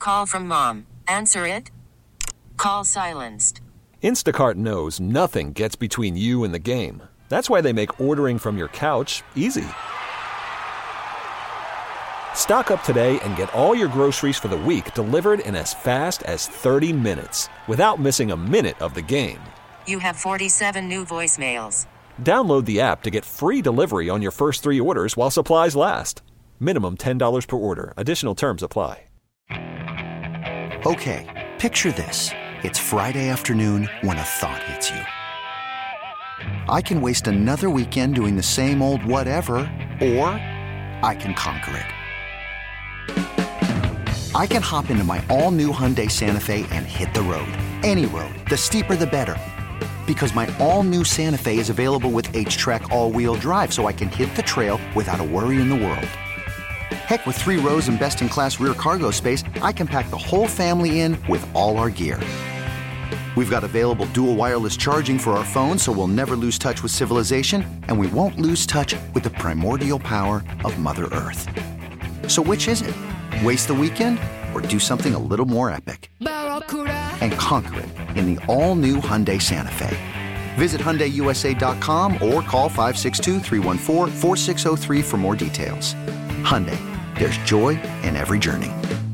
Call from mom. Answer it. Call silenced. Instacart knows nothing gets between you and the game. That's why they make ordering from your couch easy. Stock up today and get all your groceries for the week delivered in as fast as 30 minutes without missing a minute of the game. You have 47 new voicemails. Download the app to get free delivery on your first 3 orders while supplies last. Minimum $10 per order. Additional terms apply. Okay, picture this. It's Friday afternoon when a thought hits you. I can waste another weekend doing the same old whatever, or I can conquer it. I can hop into my all-new Hyundai Santa Fe and hit the road. Any road. The steeper the better. Because my all-new Santa Fe is available with H-Track all-wheel drive, so I can hit the trail without a worry in the world. Heck, with 3 rows and best-in-class rear cargo space, I can pack the whole family in with all our gear. We've got available dual wireless charging for our phones, so we'll never lose touch with civilization, and we won't lose touch with the primordial power of Mother Earth. So which is it? Waste the weekend or do something a little more epic? And conquer it in the all-new Hyundai Santa Fe. Visit HyundaiUSA.com or call 562-314-4603 for more details. Hyundai, there's joy in every journey.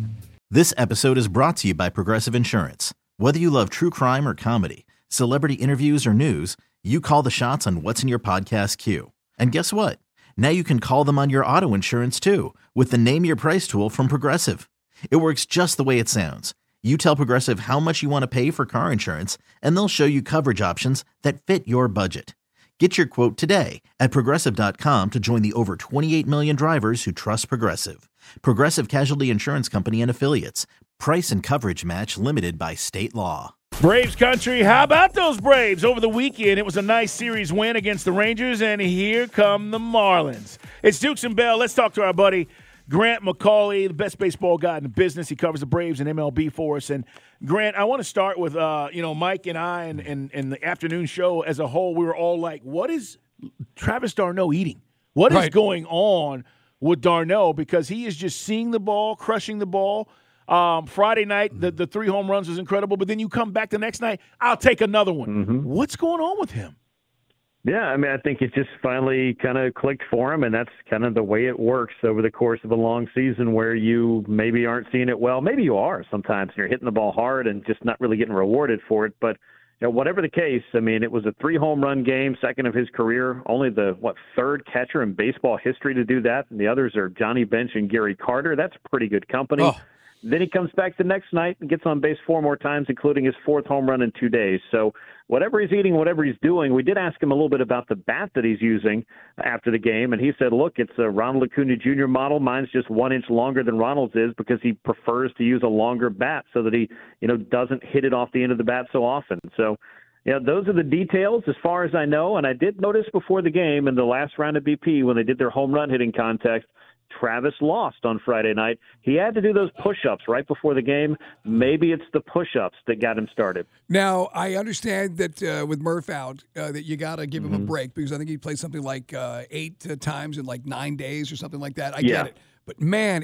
This episode is brought to you by Progressive Insurance. Whether you love true crime or comedy, celebrity interviews or news, you call the shots on what's in your podcast queue. And guess what? Now you can call them on your auto insurance too with the Name Your Price tool from Progressive. It works just the way it sounds. You tell Progressive how much you want to pay for car insurance, and they'll show you coverage options that fit your budget. Get your quote today at Progressive.com to join the over 28 million drivers who trust Progressive. Progressive Casualty Insurance Company and Affiliates. Price and coverage match limited by state law. Braves country, how about those Braves? Over the weekend, it was a nice series win against the Rangers, and here come the Marlins. It's Dukes and Bell. Let's talk to our buddy Grant McCauley, the best baseball guy in the business. He covers the Braves and MLB for us. And, Grant, I want to start with, Mike and I and the afternoon show as a whole. We were all like, what is Travis d'Arnaud eating? What is going on with d'Arnaud? Because he is just seeing the ball, crushing the ball. Friday night, the 3 home runs was incredible. But then you come back the next night, I'll take another one. Mm-hmm. What's going on with him? Yeah, I mean, I think it just finally kind of clicked for him, and that's kind of the way it works over the course of a long season where you maybe aren't seeing it well. Maybe you are sometimes, and you're hitting the ball hard and just not really getting rewarded for it. But whatever the case, I mean, it was a 3-home-run game, second of his career, only the, third catcher in baseball history to do that, and the others are Johnny Bench and Gary Carter. That's pretty good company. Oh. Then he comes back the next night and gets on base 4 more times, including his 4th home run in 2 days. So whatever he's eating, whatever he's doing, we did ask him a little bit about the bat that he's using after the game, and he said, look, it's a Ronald Acuna Jr. model. Mine's just 1 inch longer than Ronald's is because he prefers to use a longer bat so that he, doesn't hit it off the end of the bat so often. So, those are the details as far as I know, and I did notice before the game in the last round of BP when they did their home run hitting contest, Travis lost on Friday night. He had to do those push-ups right before the game. Maybe it's the push-ups that got him started. Now, I understand that with Murph out, that you got to give him a break because I think he played something like 8 times in 9 days or something like that. I get it. But, man,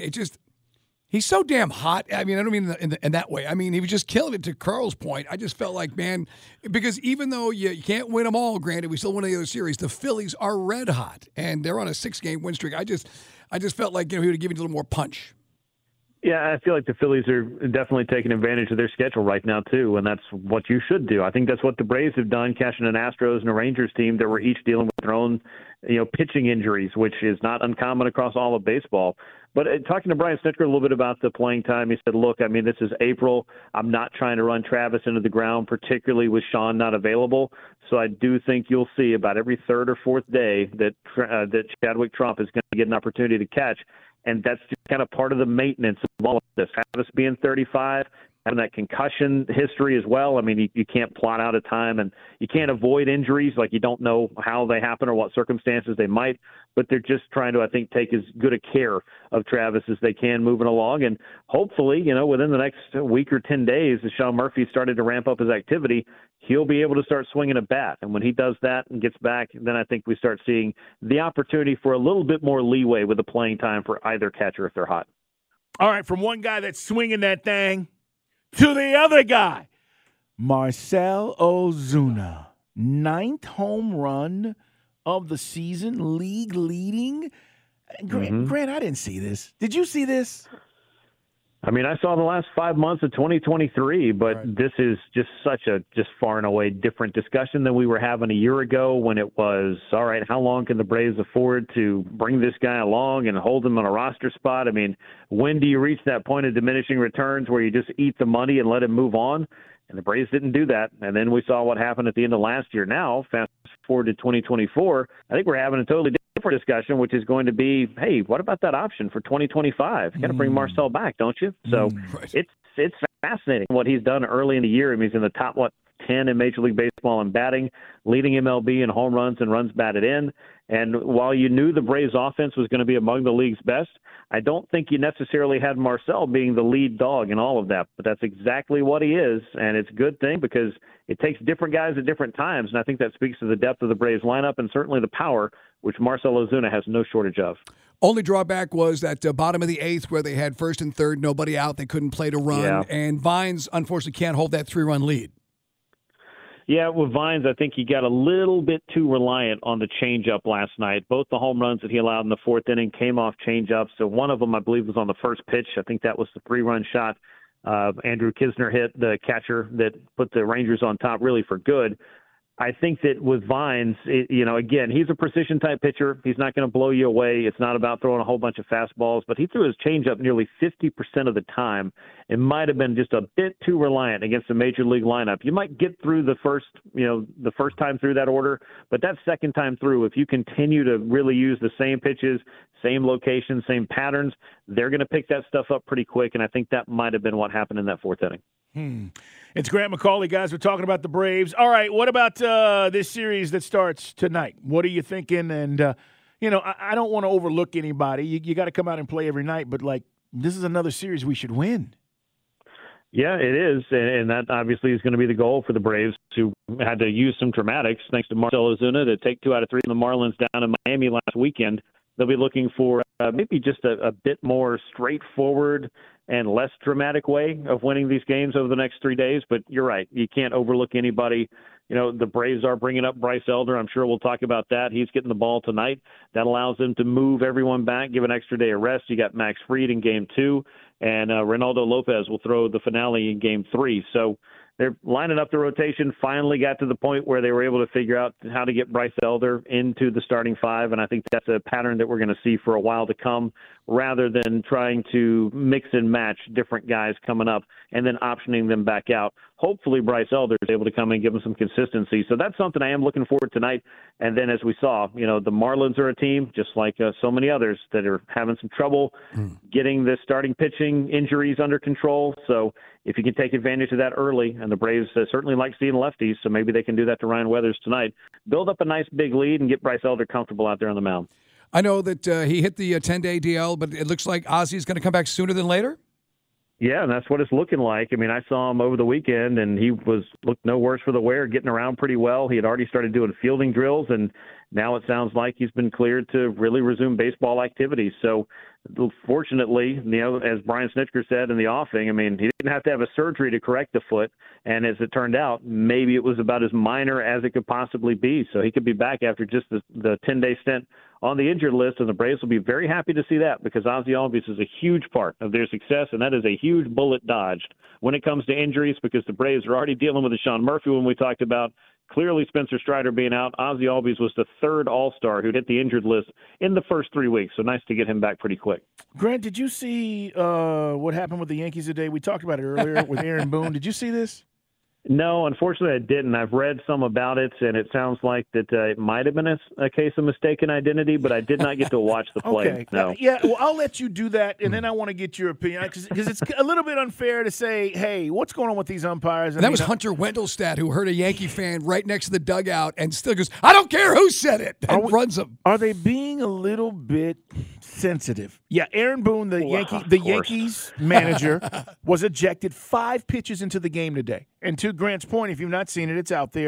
he's so damn hot. I mean, I don't mean in that way. I mean, he was just killing it to Carl's point. I just felt like, man, because even though you can't win them all, granted, we still won the other series, the Phillies are red hot, and they're on a 6-game win streak. I just felt like he would have given a little more punch. Yeah, I feel like the Phillies are definitely taking advantage of their schedule right now, too, and that's what you should do. I think that's what the Braves have done, catching an Astros and a Rangers team that were each dealing with their own, pitching injuries, which is not uncommon across all of baseball. But talking to Brian Snitker a little bit about the playing time, he said, look, I mean, this is April. I'm not trying to run Travis into the ground, particularly with Sean not available. So I do think you'll see about every 3rd or 4th day that Chadwick Trump is going to get an opportunity to catch. And that's just kind of part of the maintenance of all of this. Travis being 35, having that concussion history as well. I mean, you can't plot out a time, and you can't avoid injuries. Like, you don't know how they happen or what circumstances they might. But they're just trying to, I think, take as good a care of Travis as they can moving along. And hopefully, within the next week or 10 days, as Sean Murphy started to ramp up his activity, he'll be able to start swinging a bat. And when he does that and gets back, then I think we start seeing the opportunity for a little bit more leeway with the playing time for either catcher if they're hot. All right, from one guy that's swinging that thing to the other guy, Marcell Ozuna, 9th home run of the season, league leading. Grant, I didn't see this. Did you see this? I mean, I saw the last 5 months of 2023, but This is just such a far and away different discussion than we were having a year ago when it was, all right, how long can the Braves afford to bring this guy along and hold him on a roster spot? I mean, when do you reach that point of diminishing returns where you just eat the money and let him move on? And the Braves didn't do that. And then we saw what happened at the end of last year. Now, fast forward to 2024, I think we're having a totally different discussion, which is going to be, hey, what about that option for 2025? You got to bring Marcell back, don't you? So it's fascinating what he's done early in the year. I mean, he's in the top, 10 in Major League Baseball in batting, leading MLB in home runs and runs batted in. And while you knew the Braves offense was going to be among the league's best, I don't think you necessarily had Marcell being the lead dog in all of that. But that's exactly what he is, and it's a good thing because it takes different guys at different times. And I think that speaks to the depth of the Braves lineup and certainly the power, which Marcell Ozuna has no shortage of. Only drawback was that bottom of the 8th where they had first and third, nobody out. They couldn't play to run. And Vines, unfortunately, can't hold that 3-run lead. Yeah, with Vines, I think he got a little bit too reliant on the changeup last night. Both the home runs that he allowed in the 4th inning came off changeups. So one of them, I believe, was on the first pitch. I think that was the 3-run shot Andrew Kisner hit, the catcher that put the Rangers on top really for good. I think that with Vines, again, he's a precision-type pitcher. He's not going to blow you away. It's not about throwing a whole bunch of fastballs, but he threw his changeup nearly 50% of the time. It might have been just a bit too reliant against the Major League lineup. You might get through the first time through that order, but that second time through, if you continue to really use the same pitches, same locations, same patterns, they're going to pick that stuff up pretty quick, and I think that might have been what happened in that 4th inning. It's Grant McAuley, guys. We're talking about the Braves. All right, what about this series that starts tonight? What are you thinking? And, I don't want to overlook anybody. You got to come out and play every night, but, this is another series we should win. Yeah, it is, and that obviously is going to be the goal for the Braves, who had to use some dramatics, thanks to Marcell Ozuna, to take 2 out of 3 from the Marlins down in Miami last weekend. They'll be looking for maybe just a bit more straightforward and less dramatic way of winning these games over the next 3 days. But you're right. You can't overlook anybody. The Braves are bringing up Bryce Elder. I'm sure we'll talk about that. He's getting the ball tonight. That allows them to move everyone back, give an extra day of rest. You got Max Fried in Game 2, and Reynaldo Lopez will throw the finale in Game 3. So they're lining up the rotation, finally got to the point where they were able to figure out how to get Bryce Elder into the starting 5, and I think that's a pattern that we're going to see for a while to come, rather than trying to mix and match different guys coming up and then optioning them back out. Hopefully Bryce Elder is able to come and give them some consistency. So that's something I am looking forward to tonight. And then as we saw, the Marlins are a team, just like so many others, that are having some trouble getting the starting pitching injuries under control. So if you can take advantage of that early, and the Braves certainly like seeing lefties, so maybe they can do that to Ryan Weathers tonight, build up a nice big lead and get Bryce Elder comfortable out there on the mound. I know that he hit the 10-day DL, but it looks like Ozzy's going to come back sooner than later? Yeah, and that's what it's looking like. I mean, I saw him over the weekend, and he looked no worse for the wear, getting around pretty well. He had already started doing fielding drills, and now it sounds like he's been cleared to really resume baseball activities. So, fortunately, as Brian Snitker said in the offing, I mean, he didn't have to have a surgery to correct the foot, and as it turned out, maybe it was about as minor as it could possibly be. So he could be back after just the 10-day stint on the injured list, and the Braves will be very happy to see that, because Ozzy Albies is a huge part of their success, and that is a huge bullet dodged when it comes to injuries, because the Braves are already dealing with the Sean Murphy one we talked about. Clearly, Spencer Strider being out. Ozzy Albies was the 3rd All-Star who'd hit the injured list in the first 3 weeks, so nice to get him back pretty quick. Grant, did you see what happened with the Yankees today? We talked about it earlier with Aaron Boone. Did you see this? No, unfortunately I didn't. I've read some about it, and it sounds like that it might have been a case of mistaken identity, but I did not get to watch the play. Okay. No. Yeah, well, I'll let you do that, and then I want to get your opinion, because it's a little bit unfair to say, hey, what's going on with these umpires? And that was Hunter Wendelstadt, who heard a Yankee fan right next to the dugout and still goes, I don't care who said it, and runs him. Are they being a little bit sensitive? Yeah, Aaron Boone, the Yankees manager, was ejected 5 pitches into the game today. And to Grant's point, if you've not seen it, it's out there.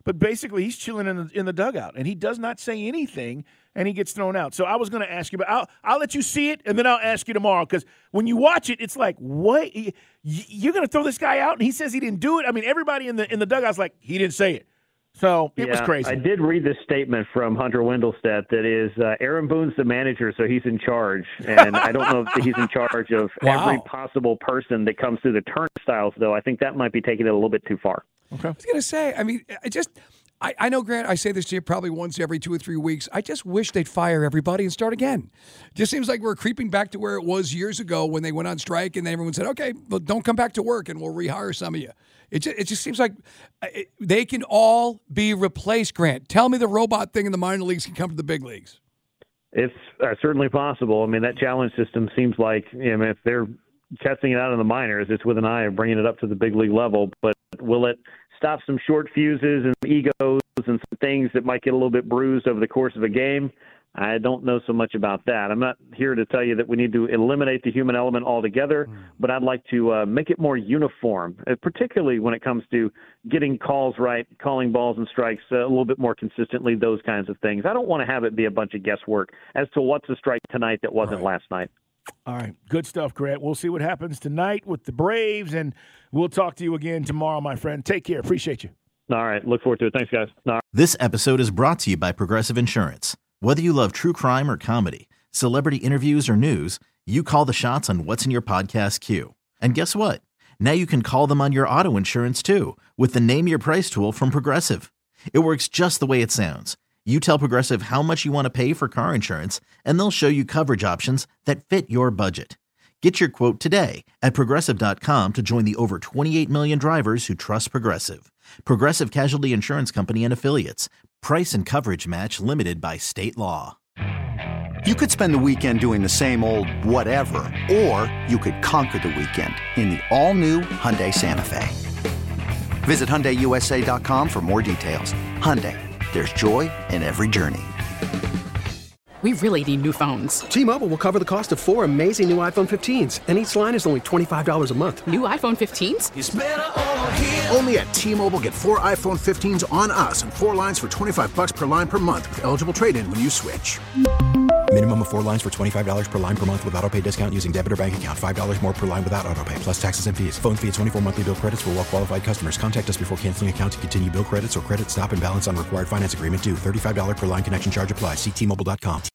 but basically he's chilling in the dugout, and he does not say anything, and he gets thrown out. So I was going to ask you, but I'll let you see it, and then I'll ask you tomorrow, because when you watch it, it's like, what? You're going to throw this guy out, and he says he didn't do it? I mean, everybody in the dugout's like, he didn't say it. So it was crazy. I did read this statement from Hunter Wendelstedt that is Aaron Boone's the manager, so he's in charge. And I don't know if he's in charge of every possible person that comes through the turnstiles, though. I think that might be taking it a little bit too far. Okay. I was going to say, I mean, I know, Grant, I say this to you probably once every 2 or 3 weeks. I just wish they'd fire everybody and start again. Just seems like we're creeping back to where it was years ago when they went on strike and everyone said, okay, well, don't come back to work and we'll rehire some of you. It just seems like they can all be replaced, Grant. Tell me the robot thing in the minor leagues can come to the big leagues. It's certainly possible. I mean, that challenge system seems like, if they're testing it out in the minors, it's with an eye of bringing it up to the big league level. But will it stop some short fuses and egos and some things that might get a little bit bruised over the course of a game? I don't know so much about that. I'm not here to tell you that we need to eliminate the human element altogether, but I'd like to make it more uniform, particularly when it comes to getting calls right, calling balls and strikes a little bit more consistently, those kinds of things. I don't want to have it be a bunch of guesswork as to what's a strike tonight that wasn't last night. All right. Good stuff, Grant. We'll see what happens tonight with the Braves, and we'll talk to you again tomorrow, my friend. Take care. Appreciate you. All right. Look forward to it. Thanks, guys. This episode is brought to you by Progressive Insurance. Whether you love true crime or comedy, celebrity interviews or news, you call the shots on what's in your podcast queue. And guess what? Now you can call them on your auto insurance too with the Name Your Price tool from Progressive. It works just the way it sounds. You tell Progressive how much you want to pay for car insurance, and they'll show you coverage options that fit your budget. Get your quote today at Progressive.com to join the over 28 million drivers who trust Progressive. Progressive Casualty Insurance Company and Affiliates. Price and coverage match limited by state law. You could spend the weekend doing the same old whatever, or you could conquer the weekend in the all-new Hyundai Santa Fe. Visit HyundaiUSA.com for more details. Hyundai, there's joy in every journey. We really need new phones. T-Mobile will cover the cost of 4 amazing new iPhone 15s, and each line is only $25 a month. New iPhone 15s? It's better over here. Only at T-Mobile, get 4 iPhone 15s on us and 4 lines for $25 per line per month with eligible trade-in when you switch. Minimum of 4 lines for $25 per line per month with autopay discount using debit or bank account. $5 more per line without autopay, plus taxes and fees. Phone fee at 24 monthly bill credits for well-qualified customers. Contact us before canceling account to continue bill credits or credit stop and balance on required finance agreement due. $35 per line connection charge applies. See T-Mobile.com.